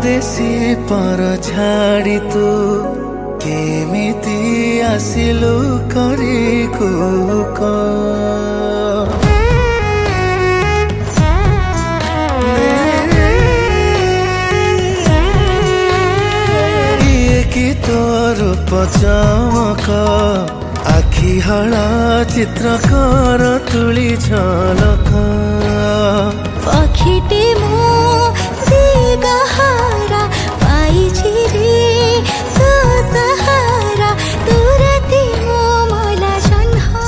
परदेशी पर छाड़ी तू केमिति आसिलु करिको कि तोर चमक आखि हला चित्र कर तुली झलक पखीटे मो दिगहारा पाइछि रे तो सहारा तुरती मो मला जन्हा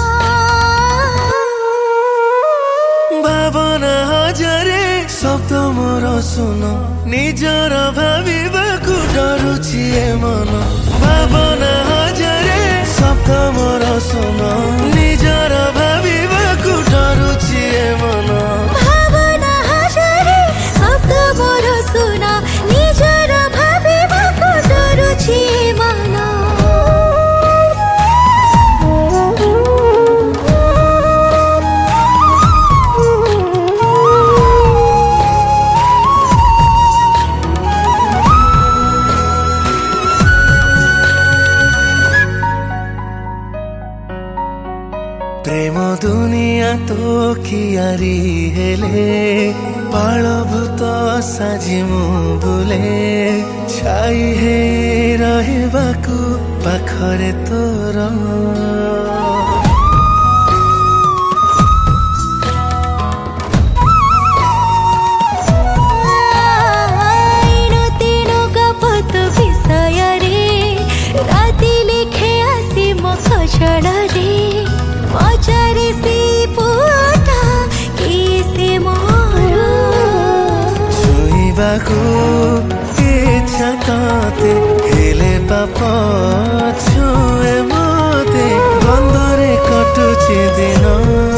भावना हजारे शब्द मोर सुन निजर भाविबाकु डरुछि ए मन भावना हजारे शब्द मोर सुन निजर भाविबाकु डरुछि ए मन भावना हजारे शब्द मोर सुन निजर भाविबाकु डरुछि ए मन प्रेम दुनिया तो कियारी हेले पालभूत साझी मु बुले छाई हे रहेबाकु पाखरे तोर पचारे से पुआटा कैसे मोरो शुइबाकु इच्छा ताते हेले पापा छुए मते बंदरे कटुछि दिन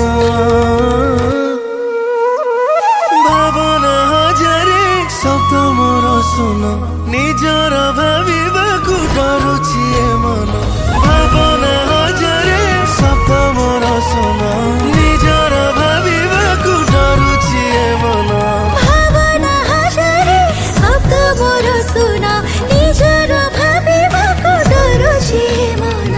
भावना हजारे शब्द मोर सुन निजर भाविबाकु डरुछि ए मन भावना हजारे शब्द मोर सुन निजर भाविबाकु डरुछि ए मन भावना हजारे शब्द मोर सुन निजर भाविबाकु डरुछि ए मन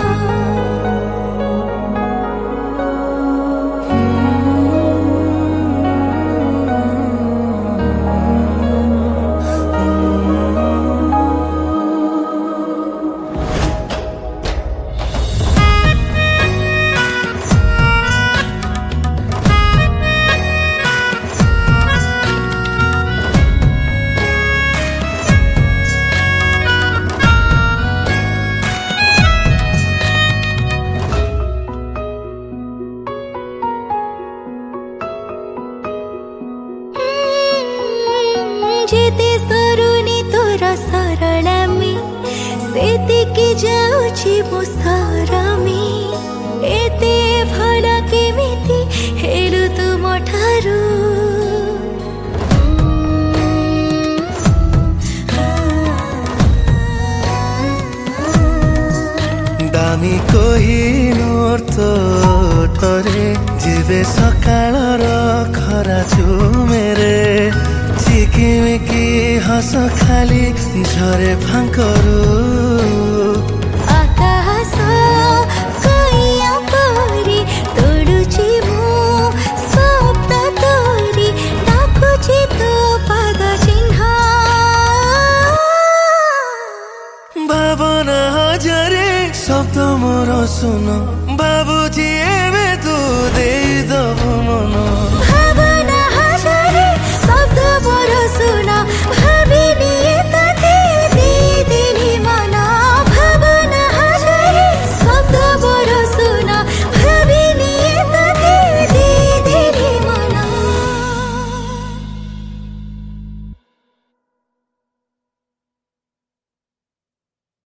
जेते सरुनी तोर सरलामी सेतिकी जाउछि मो सरमी एते भल केमिति हेलु तुम ठारू दामी कोहिनूर तो ठरे जिबे सकाळर खरा चुमेरे चिकिमिकी हस खाली झरे फांकरू आकाश कैया परी तोडुछि मो स्वप्न तोरी डाकुछि तो पाद चिन्ह भावना हजारे शब्द मोर सुन बाबु